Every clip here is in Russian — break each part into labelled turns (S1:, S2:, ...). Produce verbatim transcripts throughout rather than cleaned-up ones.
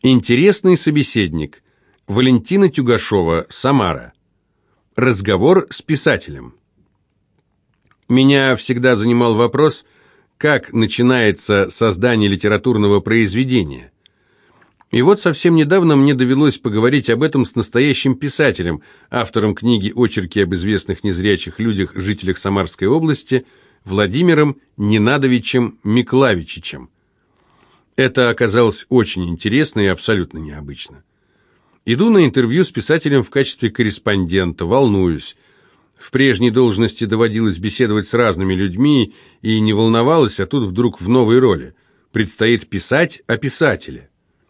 S1: Интересный собеседник. Валентина Тюгашова, Самара. Разговор с писателем. Меня всегда занимал вопрос, как начинается создание литературного произведения. И вот совсем недавно мне довелось поговорить об этом с настоящим писателем, автором книги «Очерки об известных незрячих людях, жителях Самарской области», Владимиром Ненадовичем Миклавичичем. Это оказалось очень интересно и абсолютно необычно. Иду на интервью с писателем в качестве корреспондента, волнуюсь. В прежней должности доводилось беседовать с разными людьми и не волновалась, а тут вдруг в новой роли. Предстоит писать о писателе.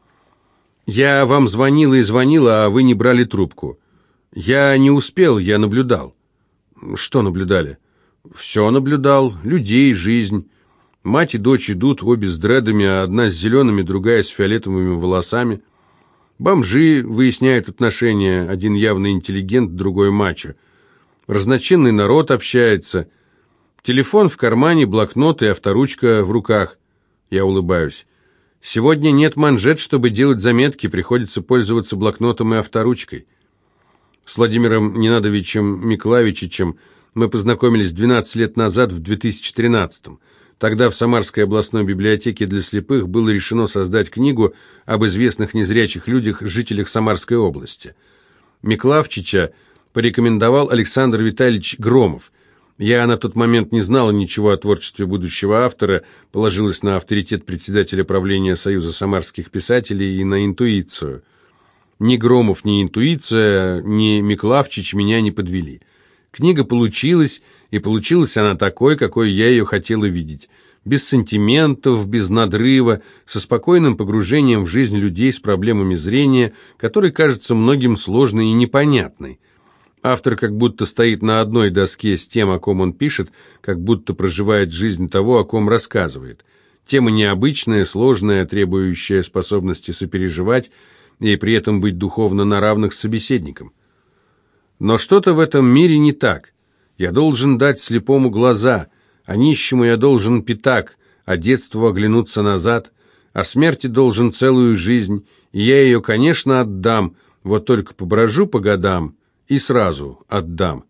S1: «Я вам звонила и звонила, а вы не брали трубку». «Я не успел, я наблюдал». «Что наблюдали?» «Все наблюдал. Людей, жизнь». Мать и дочь идут, обе с дредами, а одна с зелеными, другая с фиолетовыми волосами. Бомжи выясняют отношения, один явный интеллигент, другой мачо. Разночинный народ общается. Телефон в кармане, блокнот и авторучка в руках. Я улыбаюсь. Сегодня нет манжет, чтобы делать заметки, приходится пользоваться блокнотом и авторучкой. С Владимиром Ненадовичем Миклавичичем мы познакомились двенадцать лет назад, в две тысячи тринадцатом. Тогда в Самарской областной библиотеке для слепых было решено создать книгу об известных незрячих людях, жителях Самарской области. Миклавчича порекомендовал Александр Витальевич Громов. Я на тот момент не знала ничего о творчестве будущего автора, положилась на авторитет председателя правления Союза самарских писателей и на интуицию. Ни Громов, ни интуиция, ни Миклавчич меня не подвели. Книга получилась, и получилась она такой, какой я ее хотела видеть. Без сантиментов, без надрыва, со спокойным погружением в жизнь людей с проблемами зрения, которая кажется многим сложной и непонятной. Автор как будто стоит на одной доске с тем, о ком он пишет, как будто проживает жизнь того, о ком рассказывает. Тема необычная, сложная, требующая способности сопереживать и при этом быть духовно на равных с собеседником. Но что-то в этом мире не так. Я должен дать слепому глаза, а нищему я должен пятак, а детству оглянуться назад, а смерти должен целую жизнь, и я ее, конечно, отдам, вот только поброжу по годам и сразу отдам.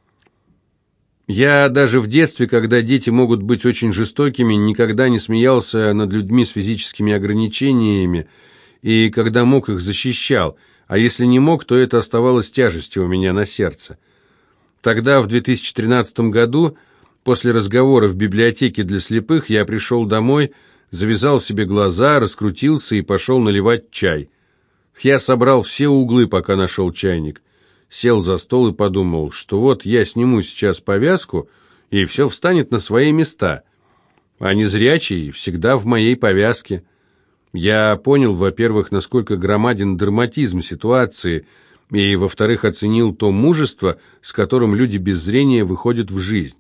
S1: Я даже в детстве, когда дети могут быть очень жестокими, никогда не смеялся над людьми с физическими ограничениями, и когда мог, их защищал, а если не мог, то это оставалось тяжестью у меня на сердце. Тогда, в две тысячи тринадцатом году, после разговора в библиотеке для слепых, я пришел домой, завязал себе глаза, раскрутился и пошел наливать чай. Я собрал все углы, пока нашел чайник. Сел за стол и подумал, что вот я сниму сейчас повязку, и все встанет на свои места. А незрячий всегда в моей повязке. Я понял, во-первых, насколько громаден драматизм ситуации, и, во-вторых, оценил то мужество, с которым люди без зрения выходят в жизнь.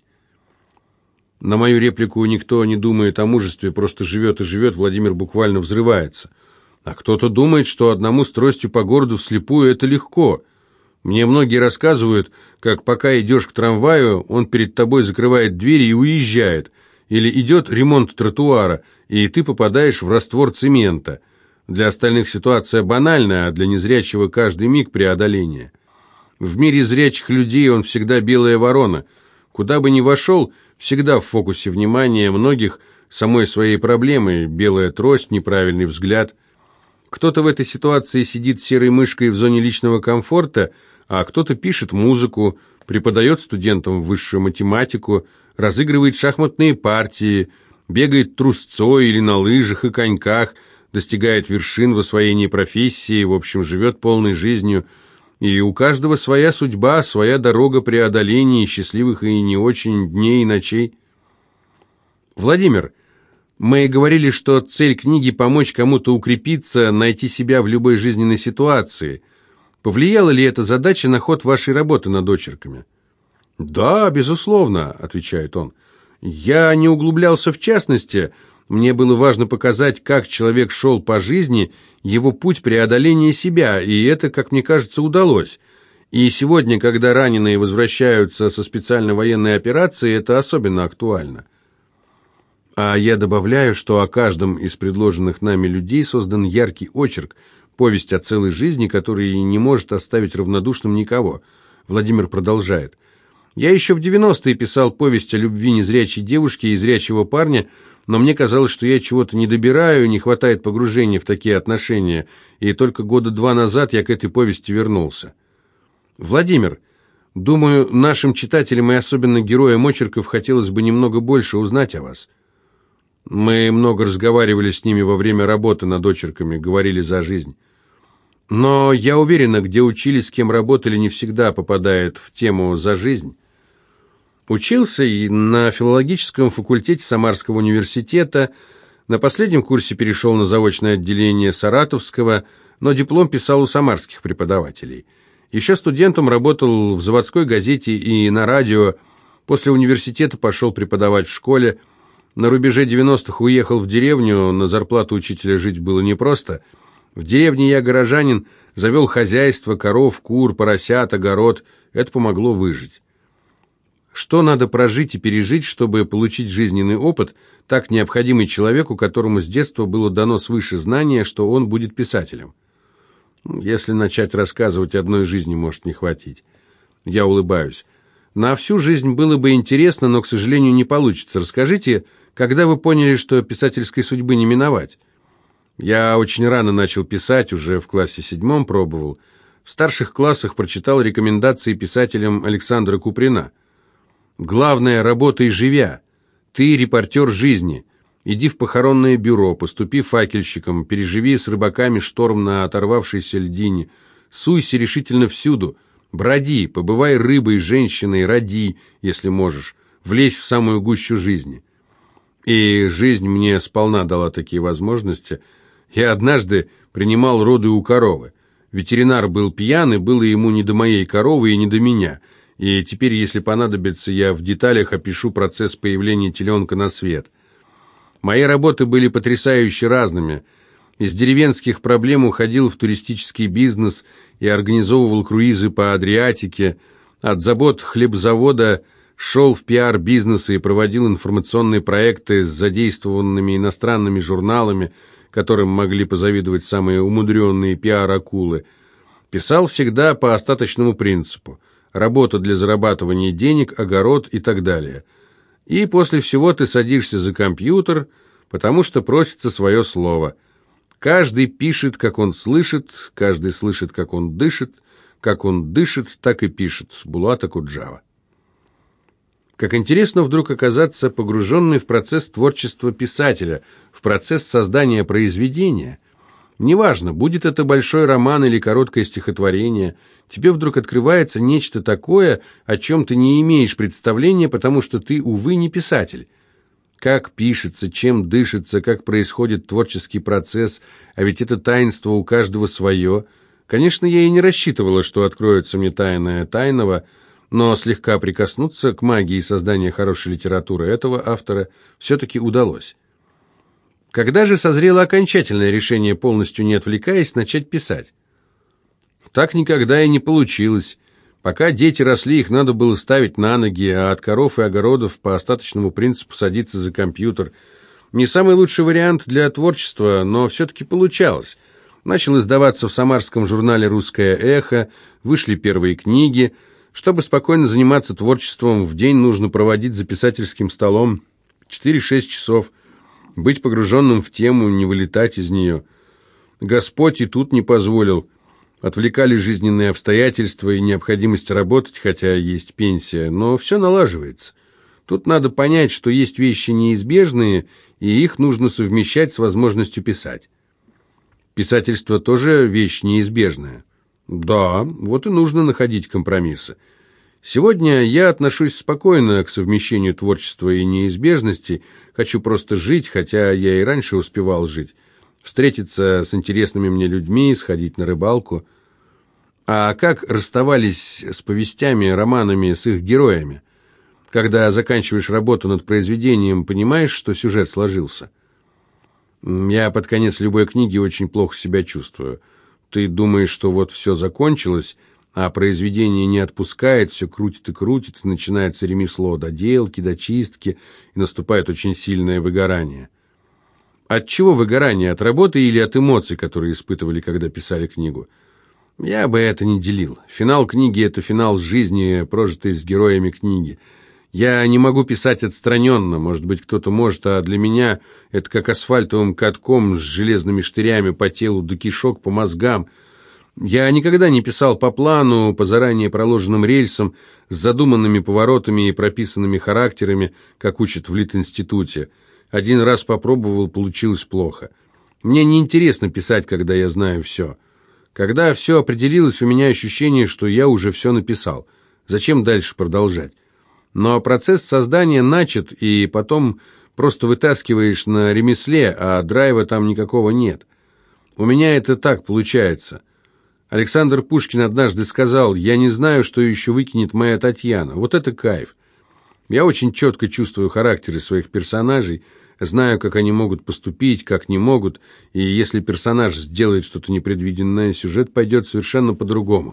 S1: На мою реплику «никто не думает о мужестве, просто живет и живет» Владимир буквально взрывается. А кто-то думает, что одному с тростью по городу вслепую это легко. Мне многие рассказывают, как пока идешь к трамваю, он перед тобой закрывает двери и уезжает. Или идет ремонт тротуара, и ты попадаешь в раствор цемента. Для остальных ситуация банальная, а для незрячего каждый миг преодоления. В мире зрячих людей он всегда белая ворона. Куда бы ни вошел, всегда в фокусе внимания многих самой своей проблемой: белая трость, неправильный взгляд. Кто-то в этой ситуации сидит серой мышкой в зоне личного комфорта, а кто-то пишет музыку, преподает студентам высшую математику, разыгрывает шахматные партии, бегает трусцой или на лыжах и коньках, достигает вершин в освоении профессии, в общем, живет полной жизнью. И у каждого своя судьба, своя дорога преодоления счастливых и не очень дней и ночей. Владимир, мы говорили, что цель книги — помочь кому-то укрепиться, найти себя в любой жизненной ситуации. Повлияла ли эта задача на ход вашей работы над очерками? «Да, безусловно», — отвечает он. «Я не углублялся в частности. Мне было важно показать, как человек шел по жизни, его путь преодоления себя, и это, как мне кажется, удалось. И сегодня, когда раненые возвращаются со специальной военной операции, это особенно актуально». А я добавляю, что о каждом из предложенных нами людей создан яркий очерк, повесть о целой жизни, который не может оставить равнодушным никого. Владимир продолжает. Я еще в девяностые писал повесть о любви незрячей девушки и зрячего парня, но мне казалось, что я чего-то не добираю, не хватает погружения в такие отношения, и только года два назад я к этой повести вернулся. Владимир, думаю, нашим читателям и особенно героям очерков хотелось бы немного больше узнать о вас. Мы много разговаривали с ними во время работы над очерками, говорили за жизнь. Но я уверена, где учились, с кем работали, не всегда попадает в тему «за жизнь». Учился и на филологическом факультете Самарского университета, на последнем курсе перешел на заочное отделение Саратовского, но диплом писал у самарских преподавателей. Еще студентом работал в заводской газете и на радио, после университета пошел преподавать в школе. На рубеже девяностых уехал в деревню, на зарплату учителя жить было непросто. В деревне я горожанин, завел хозяйство, коров, кур, поросят, огород. Это помогло выжить. Что надо прожить и пережить, чтобы получить жизненный опыт, так необходимый человеку, которому с детства было дано свыше знание, что он будет писателем? Если начать рассказывать одной жизни, может не хватить. Я улыбаюсь. На всю жизнь было бы интересно, но, к сожалению, не получится. Расскажите, когда вы поняли, что писательской судьбы не миновать? Я очень рано начал писать, уже в классе седьмом пробовал. В старших классах прочитал рекомендации писателям Александра Куприна. «Главное, работай живя. Ты репортер жизни. Иди в похоронное бюро, поступи факельщиком, переживи с рыбаками шторм на оторвавшейся льдине. Суйся решительно всюду. Броди, побывай рыбой, женщиной, роди, если можешь. Влезь в самую гущу жизни». И жизнь мне сполна дала такие возможности. Я однажды принимал роды у коровы. Ветеринар был пьян, и было ему не до моей коровы и не до меня. И теперь, если понадобится, я в деталях опишу процесс появления теленка на свет. Мои работы были потрясающе разными. Из деревенских проблем уходил в туристический бизнес и организовывал круизы по Адриатике. От забот хлебзавода шел в пиар-бизнес и проводил информационные проекты с задействованными иностранными журналами, которым могли позавидовать самые умудренные пиар-акулы. Писал всегда по остаточному принципу. Работа для зарабатывания денег, огород и так далее. И после всего ты садишься за компьютер, потому что просится свое слово. Каждый пишет, как он слышит, каждый слышит, как он дышит, как он дышит, так и пишет. Булат Акуджава. Как интересно вдруг оказаться погруженной в процесс творчества писателя, в процесс создания произведения. Неважно, будет это большой роман или короткое стихотворение, тебе вдруг открывается нечто такое, о чем ты не имеешь представления, потому что ты, увы, не писатель. Как пишется, чем дышится, как происходит творческий процесс, а ведь это таинство у каждого свое. Конечно, я и не рассчитывала, что откроется мне тайное тайного, но слегка прикоснуться к магии создания хорошей литературы этого автора все-таки удалось. Когда же созрело окончательное решение, полностью не отвлекаясь, начать писать? Так никогда и не получилось. Пока дети росли, их надо было ставить на ноги, а от коров и огородов по остаточному принципу садиться за компьютер. Не самый лучший вариант для творчества, но все-таки получалось. Начал издаваться в самарском журнале «Русское эхо», вышли первые книги. Чтобы спокойно заниматься творчеством, в день нужно проводить за писательским столом четыре-шесть часов, быть погруженным в тему, не вылетать из нее. Господь и тут не позволил. Отвлекали жизненные обстоятельства и необходимость работать, хотя есть пенсия, но все налаживается. Тут надо понять, что есть вещи неизбежные, и их нужно совмещать с возможностью писать. Писательство тоже вещь неизбежная. Да, вот и нужно находить компромиссы. Сегодня я отношусь спокойно к совмещению творчества и неизбежности, хочу просто жить, хотя я и раньше успевал жить, встретиться с интересными мне людьми, сходить на рыбалку. А как расставались с повестями, романами, с их героями? Когда заканчиваешь работу над произведением, понимаешь, что сюжет сложился? Я под конец любой книги очень плохо себя чувствую. Ты думаешь, что вот все закончилось, а произведение не отпускает, все крутит и крутит, и начинается ремесло доделки, дочистки, и наступает очень сильное выгорание. От чего выгорание? От работы или от эмоций, которые испытывали, когда писали книгу? Я бы это не делил. Финал книги – это финал жизни, прожитой с героями книги. Я не могу писать отстраненно, может быть, кто-то может, а для меня это как асфальтовым катком с железными штырями по телу, до кишок, по мозгам. Я никогда не писал по плану, по заранее проложенным рельсам, с задуманными поворотами и прописанными характерами, как учат в Литинституте. Один раз попробовал, получилось плохо. Мне неинтересно писать, когда я знаю все. Когда все определилось, у меня ощущение, что я уже все написал. Зачем дальше продолжать? Но процесс создания начат, и потом просто вытаскиваешь на ремесле, а драйва там никакого нет. У меня это так получается. Александр Пушкин однажды сказал: «Я не знаю, что еще выкинет моя Татьяна». Вот это кайф. Я очень четко чувствую характеры своих персонажей, знаю, как они могут поступить, как не могут, и если персонаж сделает что-то непредвиденное, сюжет пойдет совершенно по-другому.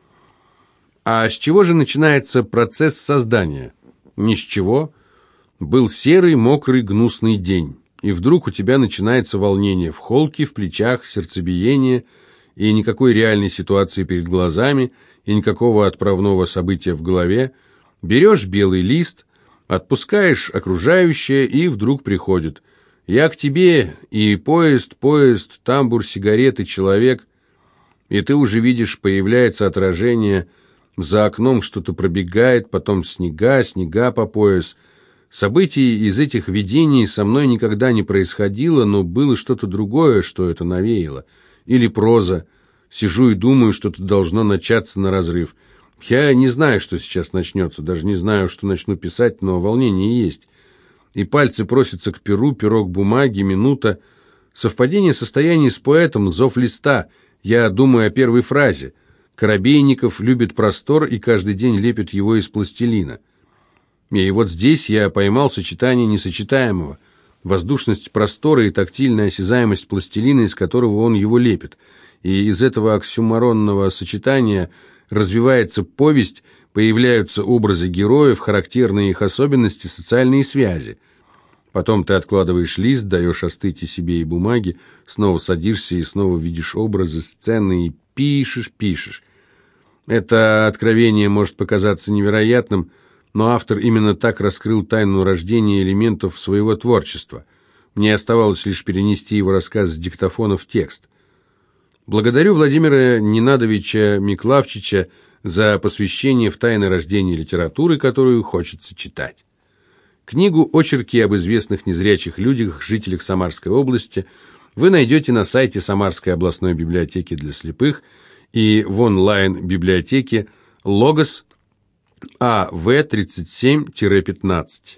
S1: А с чего же начинается процесс создания? Ни с чего. Был серый, мокрый, гнусный день, и вдруг у тебя начинается волнение в холке, в плечах, сердцебиение, и никакой реальной ситуации перед глазами, и никакого отправного события в голове. Берешь белый лист, отпускаешь окружающее, и вдруг приходит: «Я к тебе», и поезд, поезд, тамбур, сигареты, человек, и ты уже видишь, появляется отражение, за окном что-то пробегает, потом снега, снега по пояс. Событий из этих видений со мной никогда не происходило, но было что-то другое, что это навеяло. Или проза. Сижу и думаю, что-то должно начаться наразрыв. Я не знаю, что сейчас начнется, даже не знаю, что начну писать, но волнение есть. И пальцы просятся к перу, перо к бумаге, минута. Совпадение состояний с поэтом, зов листа. Я думаю о первой фразе. Коробейников любит простор и каждый день лепит его из пластилина. И вот здесь я поймал сочетание несочетаемого. Воздушность простора и тактильная осязаемость пластилина, из которого он его лепит. И из этого оксюморонного сочетания развивается повесть, появляются образы героев, характерные их особенности, социальные связи. Потом ты откладываешь лист, даешь остыть и себе, и бумаге, снова садишься и снова видишь образы, сцены и пишешь, пишешь. Это откровение может показаться невероятным, но автор именно так раскрыл тайну рождения элементов своего творчества. Мне оставалось лишь перенести его рассказ с диктофона в текст. Благодарю Владимира Ненадовича Миклавчича за посвящение в тайны рождения литературы, которую хочется читать. Книгу «Очерки об известных незрячих людях, жителях Самарской области» вы найдете на сайте Самарской областной библиотеки для слепых и в онлайн-библиотеке «Логос» А В тридцать семь пятнадцать.